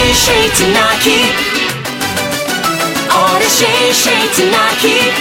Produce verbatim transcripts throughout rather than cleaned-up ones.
shade shade tonight. All the shade shade tonight.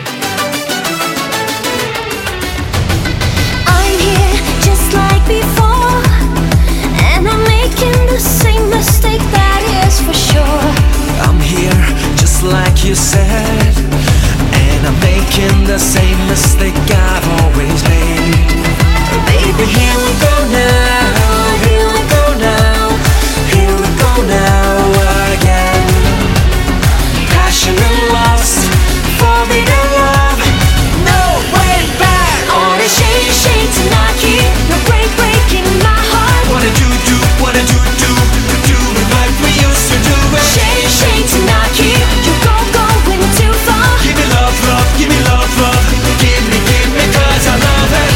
I'm here just like before, and I'm making the same mistake, that is for sure. I'm here just like you said, and I'm making the same mistake I've always made. Baby, here we go now, here we go now, here we go now again. Passion and lust, forbidden love, no way back. All the shade shade tonight. No break breaking my heart. What did you do, what did you do, do it like we used to do it. Shade shade tonight. You go going too far. Give me love, love, give me love, love. Give me, give me, cause I love it.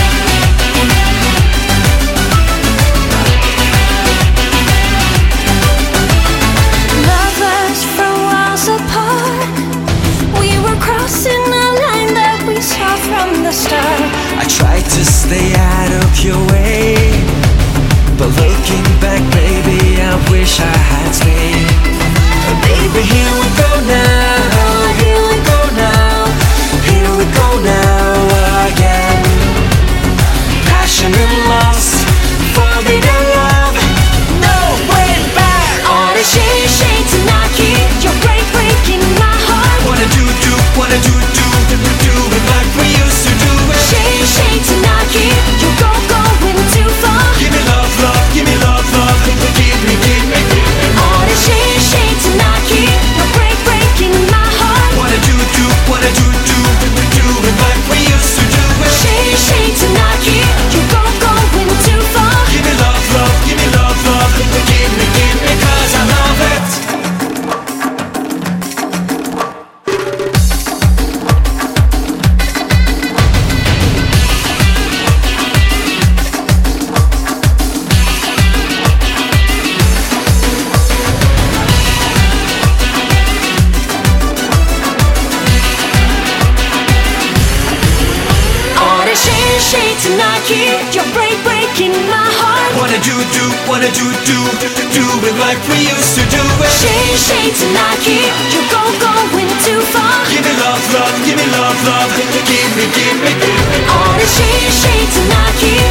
Lovers from worlds apart, we were crossing a line that we saw from the start. I tried to stay out of your way, but looking back, baby, I wish I had stayed. Baby, here we go now, here we go now, here we go now again. Passion and lust, forbidden love, no way back. All the shade shade tonight. You're break breaking my heart. What did you do, what did you do, do it like we used to do it. Shade shade tonight. You go going too far. Give me love, love, give me love, love. Give me, give me, give me. All the shade shade tonight. You're break breaking my heart. What did you do, what did you do, do it like we used to do it. Shade shade tonight. You go going too far. Give me love, love, give me love, love. Give me, give me, cause I love it. All the shade shade tonight. You're break breaking my heart. What did you do, what did you do, do it like we used to do it. Shade shade tonight. You go going too far. Give me love, love, give me love, love. Give me, give me, give me. All the shade shade tonight.